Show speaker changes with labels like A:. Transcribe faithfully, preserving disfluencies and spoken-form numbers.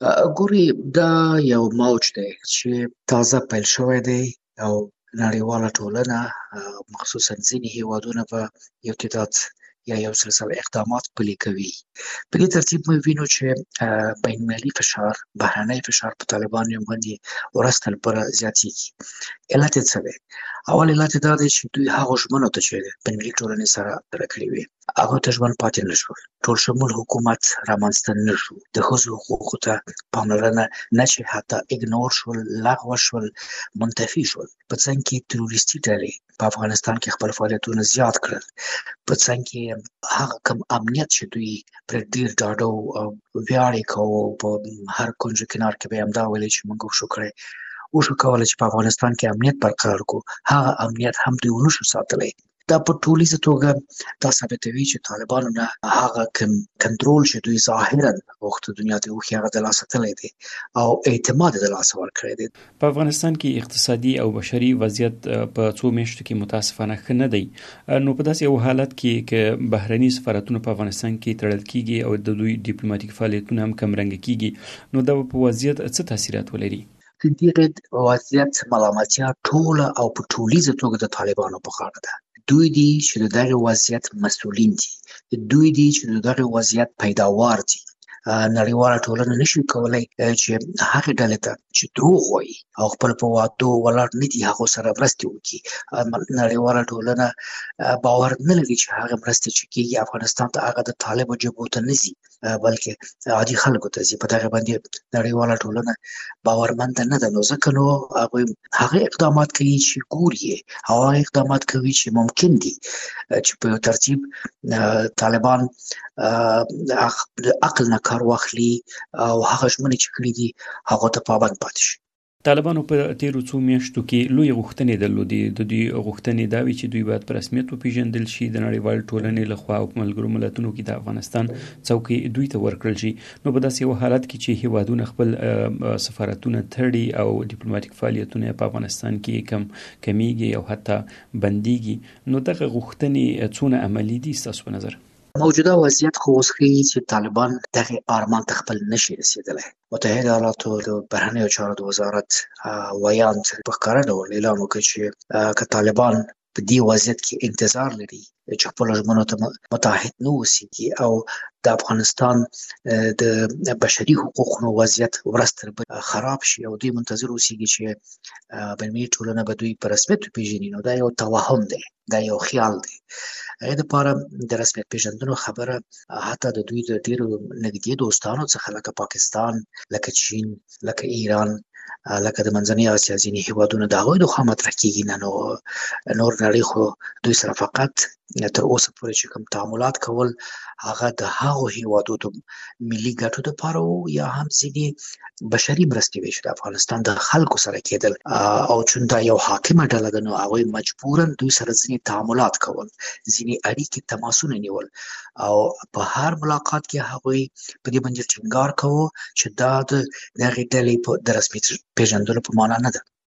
A: ګوري دا یو موج دی چې تازه پیل شوی دی او نړیواله ټولنه مخصوصا ځینې هیوادونه په یو تعداد یا یو سلسله اقدامات پلي کوي. په دې ترتیب موږ وینو چې بین المللي فشار، بهرنی فشار په طالبانو باندې ورځ تر بله زیاتېږي. علت یې څه دی؟ اول علت یې دا دی چې دوی هغو ژمنو ته چې بین المللي ټولنې سره سره کړې وې هغو ته ژمن پاتې نه شول. ټول شمول حکومت رامنځته نه شو. د ښځو حقوقو ته پاملرنه نه چې حتی اګنور شول، لغوه شول، منتفي شول. په څنګ کې تروریستي ډلې په افغانستان کې خپل فعالیتونه زیات کړل. په څنګ کې هغه کم امنیت چې دوی پرې ډېر ډاډه او ویاړ یې کوو، په هر کنج و کنار کې به یې همدا ویلې چې موږ وشو کړی وشو کولی چې په افغانستان کې امنیت برقرار کړو. هغه امنیت هم دوی ونه شو ساتلی. دا په ټولیزه توګه دا ثابتوي چې طالبانو نه هغه کنټرول چې دوی ظاهرا غوښته دنیا ته وښي هغه د لاسه تللی دی او اعتماد د لاسه ورکړی دی.
B: په افغانستان کې اقتصادي او بشري وضعیت په څو میاشتو کې متاسفانه ښه نه دی. نو په داسې یو حالت کې که بهرني سفارتونه په افغانستان کې تړل کیږي او د دوی ډیپلوماټیک فعالیتونه هم کمرنګه کیږي، نو دا په وضعیت څه تاثیرات ولري؟
A: د دغه وضعیت ملامتیا ټوله او په ټولیزه توګه د طالبانو په غاړه ده. دوی دي چې د دغه وضعیت مسؤلین دي. دوی دي چې د دغه وضعیت پیداوار دي. نړیواله ټولنه نشي کولای چې هغه ډلې ته چې دروغ وایي او خپل په وعدو ولاړ نه دي هغو سره مرستې وکړي. نړیواله ټولنه باور نه لري چې هغه مرستې چې کېږي افغانستان ته هغه د طالبو جبهو ته نه ځي، بلکې عادي خلکو ته ځي. په دغه باندې نړیواله ټولنه باورمنده نه ده. نو ځکه نو هغوی هغه اقدامات کوي چې ګوري او هغه اقدامات کوي چې ممکن دي چې په یو ترتیب طالبان د عقل نه کار واخلي او هغه ژمنې چې کړي دي هغو ته پابند پاتې شي.
B: طالبانو په تیرو څو میاشتو کې لوی غوښتنې درلودې. د دوی غوښتنې دا وي چې دوی باید په رسمیت وپېژندل شي، د نړیوال ټولنې لخوا او په ملګرو ملتونو کې د افغانستان څوکۍ دوی ته ورکړل شي. نو په داسې یو حالت کې چې هیوادونه خپل سفارتونه تړي او ډیپلوماټیک فعالیتونه په افغانستان کې کم کمیږي او حتی بنديږي، نو دغه غوښتنې څونه عملي دي ستاسو په نظر؟
A: موجوده وضعیت خو اوس ښیي چې طالبان دغه آرمان ته خپل نشي رسېدلی. متحده ایالاتو د بهرنیو چارو د وزارت ویاند په ښکاره ډول اعلان وکړ چې که طالبان په دې وضعیت کې انتظار لري چې خپلو ژمنو ته متعهد نه اوسېږي او د افغانستان د بشري حقوقو وضعیت ورځ تر بلې خراب شي او دوی منتظر اوسېږي چې بین‌المللي ټولنه به دوی په رسمیت وپېژني، نو دا یو توهم دی، دا یو خیال دی. هغې دپاره د رسمیت پېژندنو خبره حتی د دوی د ډېرو نږدې دوستانو څخه لکه پاکستان، لکه چین، لکه ایران، لکه د منځنۍ اسیا ځینې هېوادونه د هغوی لخوا مطرح کېږي. نه نو نور نړۍ خو دوی سره فقط تر اوسه پورې چې کوم تعاملات کول هغه د هغو هېوادو د ملي ګټو دپاره وو یا هم ځینې بشري مرستې وې چې د افغانستان د خلکو سره کېدل او چون دا یو حاکمه ډله ده نو هغوی مجبوراً دوی سره ځینې تعاملات کول، ځینې اړیکې تماسونه نیول او په هر ملاقات کې هغوی په دې باندې ټینګار کوو چې دا د دغې ډلې د رسمي پېژندلو په معنا نه ده.